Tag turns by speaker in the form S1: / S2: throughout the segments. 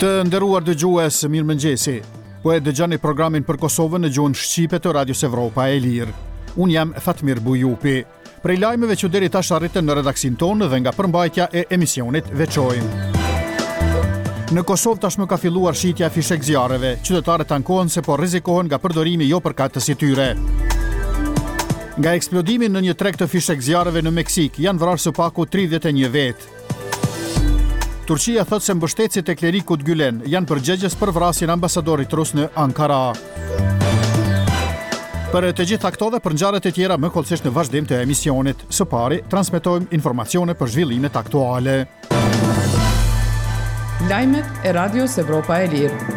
S1: Të nderuar dëgjues, mirëmëngjesi. Po e dëgjoni programin për Kosovën në gjuhën shqipe të Radios Evropa e Lirë. Unë jam Fatmir Bujupi. Prej lajmeve që deri tash arritën në redaksin tonë dhe nga përmbajtja e emisionit veçojmë. Në Kosovë tashmë ka filluar shitja e fishek zjarreve. Qytetarët ankohen se po rrezikohen nga përdorimi jo përkatës i tyre. Nga eksplodimi në një treg të fishek zjarreve në Meksik janë vrarë së paku 31 vetë. Turqia thot se mbështetësit e klerikut Gülen janë përgjegjës për vrasjen ambasadorit rus në Ankara. Për të gjitha këto dhe për ngjarjet e tjera më kollësisht në vazhdim të emisionit. Së pari, transmetojmë informacione për zhvillimet aktuale.
S2: Lajmet e Radios Evropa e Lirë.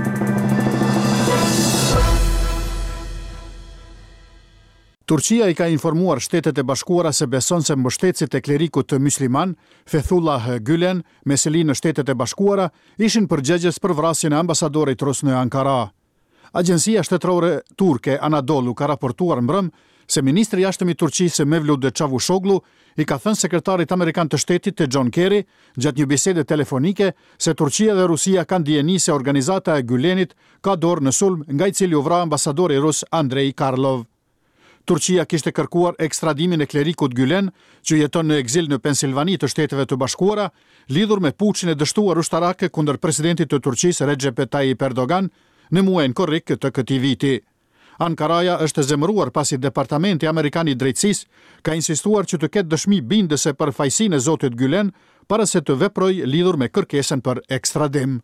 S1: Turqia I ka informuar Shtetet e Bashkuara se beson se mbështetësit e klerikut të musliman, Fethullah Gülen, me seli në Shtetet e Bashkuara, ishin përgjegjës për vrasjen e ambasadorit rus në Ankara. Agjencia shtetërore turke Anadolu ka raportuar mbrëm se ministri I jashtëm I Turqisë Mevlut Çavuşoglu I ka thënë sekretarit amerikan të shtetit të John Kerry gjatë një bisede telefonike se Turqia dhe Rusia kanë dijeni se organizata e Gülenit ka dorë në sulm nga I cili u vra ambasadori rus Andrei Karlov. Turqia kishte kërkuar ekstradimin e klerikut Gülen, që jeton në ekzil në Pensilvani të Shteteve të Bashkuara, lidhur me puçin e dështuar ushtarake kundër presidentit të Turqisë Recep Tayyip Erdogan në muajin korrik të këtij viti. Ankaraja është zemëruar pasi Departamenti Amerikan I Drejtësisë ka insistuar që të ketë dëshmi bindëse për fajsinë e zotit Gülen para se të veprojë lidhur me kërkesën për ekstradim.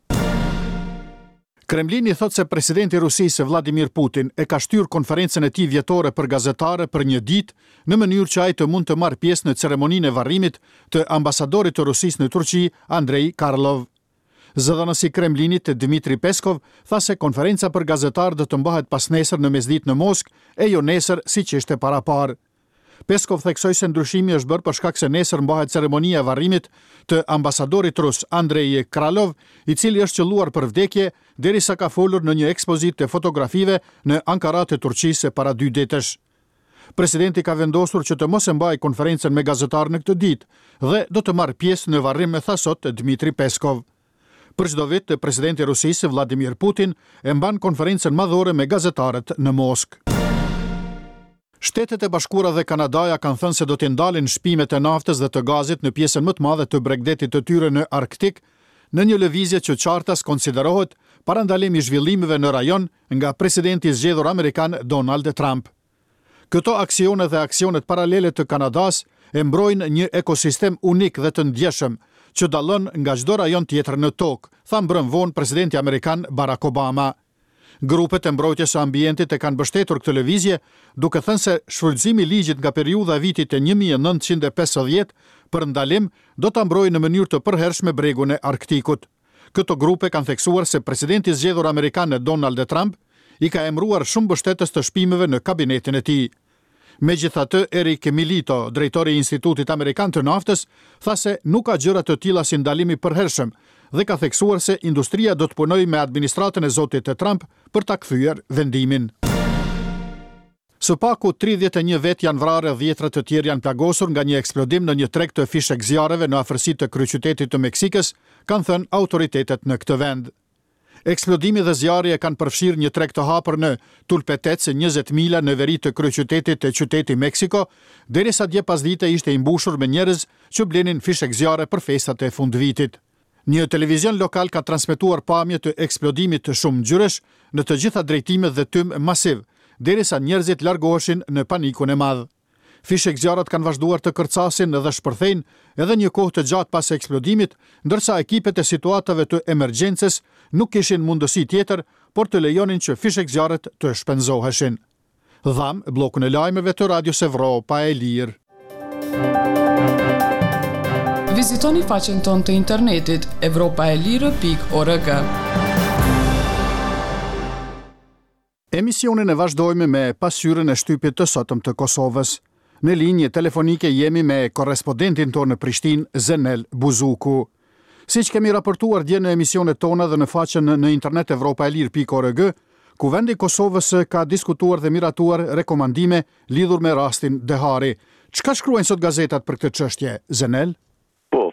S1: Kremlini thot se presidenti I Rusisë Vladimir Putin e ka shtyr konferencën e tij vjetore për gazetare për një ditë në mënyrë që ai të mund të marrë pjesë në ceremoninë e varrimit të ambasadorit të Rusisë në Turqi, Andrei Karlov. Zëdhënësi I Kremlinit Dmitri Peskov tha se konferenca për gazetarë do të mbahet pas nesër në mesditë në Moskë e jo nesër siç ishte paraparë. Peskov theksoi se ndryshimi është bërë për shkak se nesër mbahet ceremonia e varrimit të ambasadorit rus Andrei Kralov, I cili është qelluar për vdekje derisa ka folur në një ekspozitë të fotografive në Ankara të Turqisë para 2 ditësh. Presidenti ka vendosur që të mos e mbajë konferencën me gazetarë në këtë ditë dhe do të marrë pjesë në varrim, tha sot Dmitri Peskov. Për çdo vit, presidenti I Rusisë Vladimir Putin e mban konferencën madhore me gazetarët në Moskë. Shtetet e Bashkuara dhe Kanadaja kanë thënë se do të ndalin shpimet e naftës dhe të gazit në pjesën më të madhe të Bregdetit të tyre në Arktik, në një lëvizje që qartas konsiderohet parandalimi I zhvillimeve në rajon nga presidenti I zgjedhur amerikan Donald Trump. Këto aksione dhe aksionet paralele të Kanadas e mbrojnë një ekosistem unik dhe të ndjeshëm që dallon nga çdo rajon tjetër në tokë, tha mbrëm vonë presidenti amerikan Barack Obama. Grupet e mbrojtjes së ambientit e kanë mbështetur këtë lëvizje, duke thënë se shfrytëzimi I ligjit nga periudha e vitit e 1950 për ndalim do ta mbrojë në mënyrë të përhershme bregun e Arktikut. Këto grupe kanë theksuar se presidenti I zgjedhur amerikan Donald Trump I ka emëruar shumë mbështetës të shpimeve në kabinetin e tij. Megjithatë, Eric Milito, drejtori I Institutit Amerikan të Naftës, tha se nuk ka gjëra të tilla si ndalimi I përhershëm dhe ka theksuar se industria do të punojë me administratën e zotit të Trump për ta kthyer vendimin. Së paku 31 vet janë vrarë, 10 të tjerë janë plagosur nga një eksplodim në një treg të fishek zjarreve në afërsi të kryeqytetit të Meksikës, kanë thënë autoritetet në këtë vend. Eksplodimi dhe zjarri e kanë përfshirë një treg të hapur në Tulpetec, 20 mila në veri të kryeqytetit të qyteti Meksiko, derisa dje pasdite ishte I mbushur me njerëz që blenin fishek zjarre për festat e fundvitit. Një televizion lokal ka transmetuar pamje të eksplodimit të shumë ngjyresh në të gjitha drejtimet dhe tym masiv, derisa njerëzit largoheshin në panikun e madh. Fishek zjarrat kanë vazhduar të kërcasin dhe shpërthejnë edhe një kohë të gjatë pas eksplodimit, ndërsa ekipet e situatave të emergjencës nuk kishin mundësi tjetër, por të lejonin që fishek zjarret të shpenzoheshin. Dham bllokun e lajmeve të Radios Evropa e Lirë.
S2: Vizitoni faqen tonë të internetit evropaelire.org.
S1: Emisionin e vazhdojmë me pasqyrën e shtypit të sotëm të Kosovës. Në linjë telefonike jemi me korrespondentin tonë në Prishtinë, Zenel Buzuku. Siç kemi raportuar dje në emisionet tona dhe në faqen në internet evropaelir.org, Kuvendi I Kosovës ka diskutuar dhe miratuar rekomandime lidhur me rastin Dehari. Çka shkruajnë sot gazetat për këtë çështje, Zenel?
S3: Po,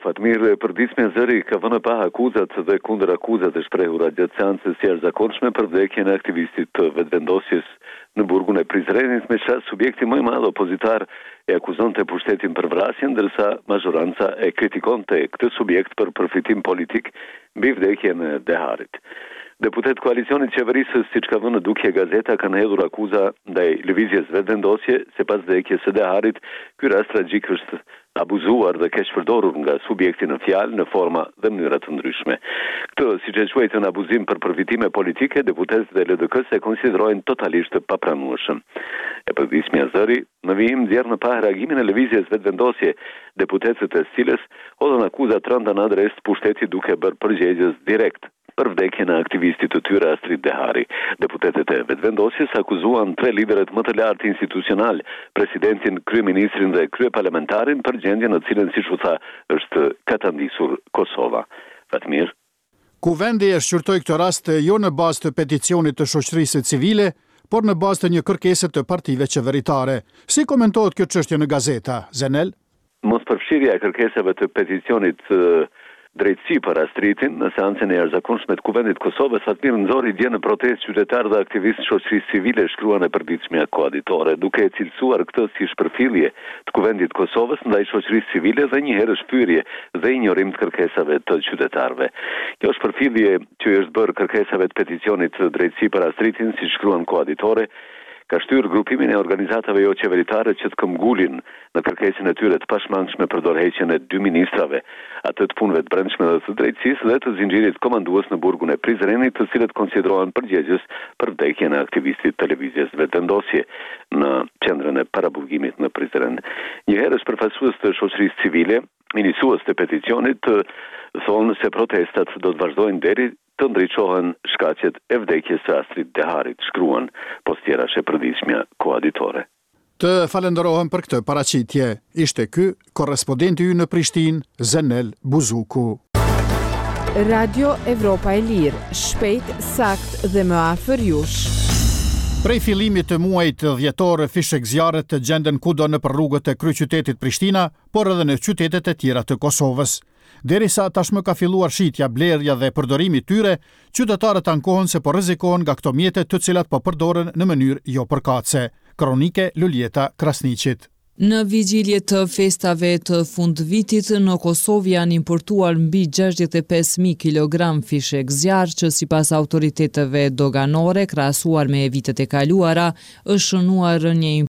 S3: Fatmir, përditshmja e zëri ka vënë pa akuzat dhe kundër akuzat e shprehura gjatë seancës së jashtëzakonshme për vdekjen e aktivistit të vetëvendosjes në burgun e Prizrenit, me çfarë subjekti më i madh opozitar e akuzonte pushtetin për vrasje, ndërsa mazhoranca e kritikonte këtë subjekt për përfitim politik mbi vdekjen e Deharit. Deputet koalicionit qeverisës, siç ka vënë dukje gazeta, kanë hedhur akuza ndaj lëvizjes vetëvendosje sipas vdekjes së Deharit. Ky rast tragjik është abuzuar dhe keq përdorur nga subjekti në fjalë, në forma dhe mënyra të ndryshme. Këtë, siç e quajtën abuzim për përfitime politike, deputetët e LDK-s e konsiderojnë totalisht të papranueshëm. E përditshmja zëri në vijim nxjerr në pa reagimin e lëvizjes vetëvendosje, deputetët e cilës hodhën akuza të rënda në adresë pushtetit duke bërë përgjegjës direkt për vdekjen e aktivistit të tyre Astrid Dehari. Deputetët e vetëvendosjes akuzuan 3 liderët më të lartë institucional, presidentin, kryeministrin dhe kryeparlamentarin për gjendjen në cilën, siç u tha, është katandisur Kosova. Fatmir.
S1: Kuvendi e shqyrtoi këtë rast jo në bazë të peticionit të shoqërisë civile, por në bazë të një kërkese të partive qeveritare. Si komentohet kjo çështje në gazeta, Zenel?
S3: Mospërfshirja e kërkesave të peticionit drejtësi për Astridin në seancën e jashtëzakonshme të Kuvendit të Kosovës, Fatmir, nxori dje në protestë qytetarë dhe aktivistë shoqërisë civile, shkruan e përditshmja koaditore, duke e cilësuar këtë si shpërfillje të Kuvendit të Kosovës ndaj shoqërisë civile dhe një herë shpyrje dhe injorim të kërkesave të qytetarëve. Kjo shpërfillje që është bërë kërkesave të peticionit drejtësi për Astridin, si shkruan koaditore, ka shtyrë grupimin e organizatave jo qeveritare që të këmbgulin në kërkesën e tyre të pashmangshme për dorëheqjen e 2 ministrave, atë të punëve të brendshme dhe të drejtësisë dhe të zinxhirit komandues në burgun e Prizrenit, të cilët konsiderohen përgjegjës për vdekjen e aktivistit televizjes vetëvendosje në qendrën e paraburgimit në Prizren. Një herësh përfaqësues të shoqërisë civile, iniciues të peticionit, thonë se protestat do të vazhdojnë deri të ndriçohen shkaqet e vdekjes së Astrid Deharit, shkruan postjerash e përditshmja koaditore.
S1: Të falenderohem për këtë paraqitje. Ishte ky korrespondenti ynë në Prishtinë, Zenel Buzuku.
S4: Radio Evropa e Lirë, shpejt, sakt dhe më afër jush.
S1: Prej fillimit të muajit dhjetor, fishek zjarre të gjenden kudo në rrugët e kryeqytetit Prishtina, por edhe në qytetet e tjera të Kosovës. Derisa tashmë ka filluar shitja, blerja dhe përdorimi tyre, qytetarët ankohen se po rrezikohen nga këto mjete të cilat po përdoren në mënyrë jo përkatëse. Kronike Luljeta Krasniqit.
S5: Në vigjilje të festave të fundvitit, në Kosovë janë importuar mbi 65.000 kg fishek zjarr që sipas autoriteteve doganore, krahasuar me vitet e kaluara, është shënuar një